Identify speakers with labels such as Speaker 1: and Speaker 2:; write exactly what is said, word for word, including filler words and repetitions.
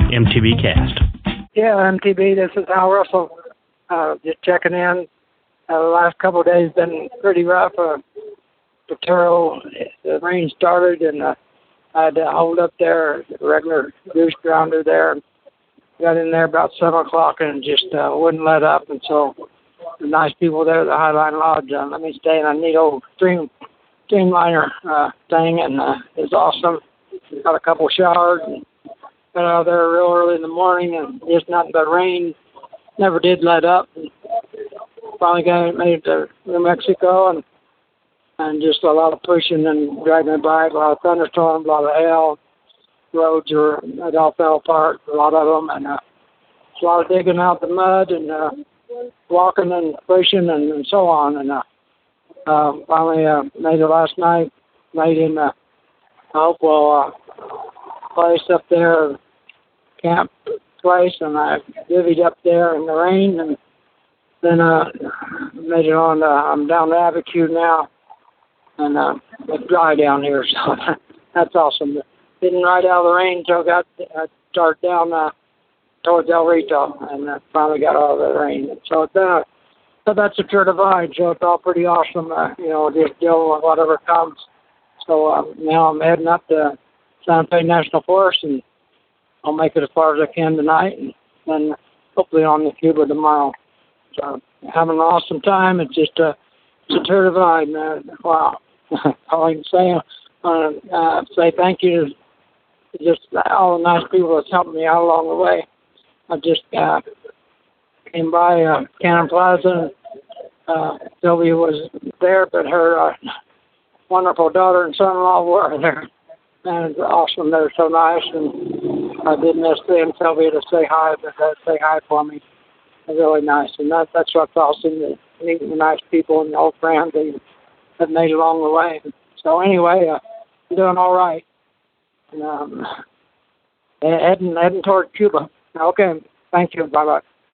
Speaker 1: M T B Cast.
Speaker 2: Yeah, M T B, this is Al Russell. Uh, just checking in. Uh, the last couple of days been pretty rough. Uh, Potrero, the rain started, and uh, I had to hold up there, regular goose grounder there. Got in there about seven o'clock and just uh, wouldn't let up. And so the nice people there at the Highline Lodge uh, let me stay in a neat old stream, streamliner uh, thing, and uh, it was awesome. Got a couple showers and got out of there real early in the morning, and just nothing but rain. Never did let up. And finally got made it to New Mexico, and and just a lot of pushing and dragging the bike, a lot of thunderstorms, a lot of hail. Roads are, it all fell apart, a lot of them, and uh, a lot of digging out the mud and uh, walking and pushing and, and so on. And uh, uh, finally uh, made it last night, made in a Hopewell uh, place up there, camp place, and I divvied up there in the rain, and then uh, made it on. Uh, I'm down to Abiquiu now, and uh, it's dry down here, so that's awesome. Didn't ride out of the rain until I got uh, started down uh, towards El Rito, and uh, finally got out of the rain. So it's been a, so that's a Tour Divide, so it's all pretty awesome. Uh, you know, just dealing with whatever comes. So um, now I'm heading up to Santa Fe National Forest, and I'll make it as far as I can tonight, and then hopefully on the Cuba tomorrow. So having an awesome time. It's just a, it's a Tour Divide, man. Wow. All I can say, uh, uh, say thank you to just all the nice people that's helped me out along the way. I just uh, came by uh, Cannon Plaza. Uh, Sylvia was there, but her uh, wonderful daughter and son-in-law were there. And it's awesome. They're so nice. And I did miss them, Sylvia, to say hi, but they say hi for me. They're really nice. And that, that's what's awesome, meeting the nice people and the old friends that have made along the way. So anyway, uh, I'm doing all right. Um, heading, heading toward Cuba. Okay, thank you. Bye-bye.